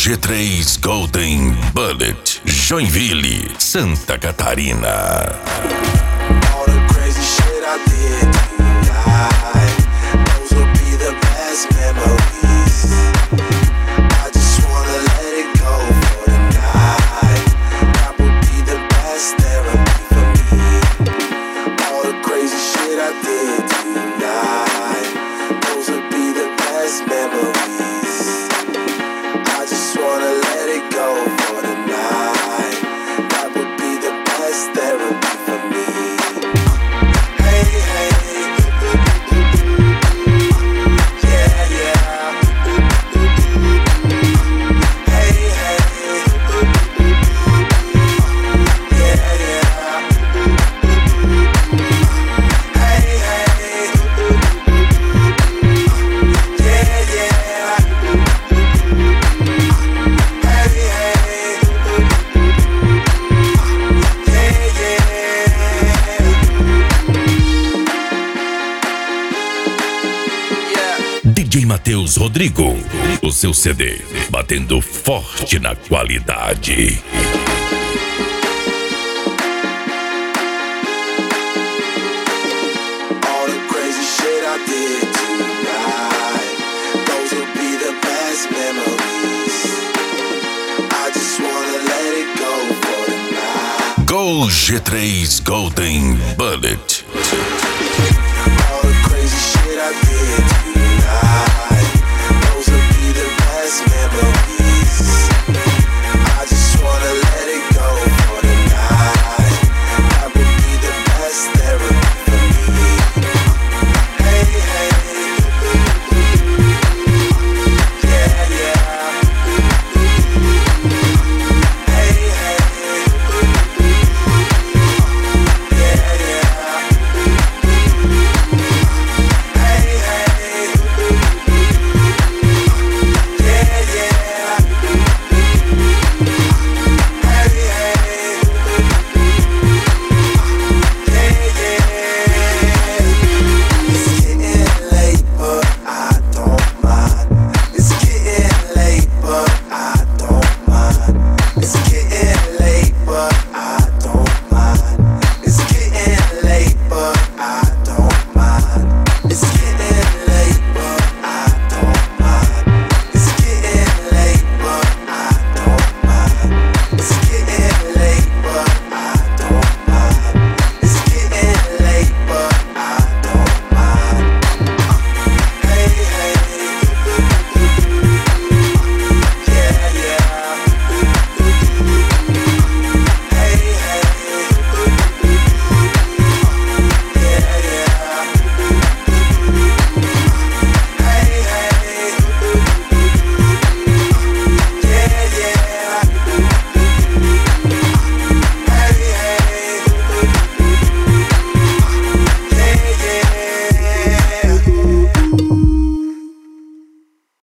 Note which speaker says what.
Speaker 1: G3 Golden Bullet, Joinville, Santa Catarina.
Speaker 2: All the crazy shit I did tonight, those will be the best memories. I just wanna let it go for the night. That would be the best therapy for me. All the crazy shit I did tonight, those will be the best memories. I just wanna let it go for the night. That would be the best therapy for me. Hey, hey, yeah, yeah. Hey, hey, yeah, yeah. Hey, hey, yeah, yeah.
Speaker 1: DJ Matheus Rodrigo, o seu CD, batendo forte na qualidade.
Speaker 2: All the crazy shit I did tonight, those will be the best memories. I just wanna let it go for the night.
Speaker 1: Gol G3 Golden Bullet.
Speaker 2: All the crazy shit I did tonight, those will be the best memories.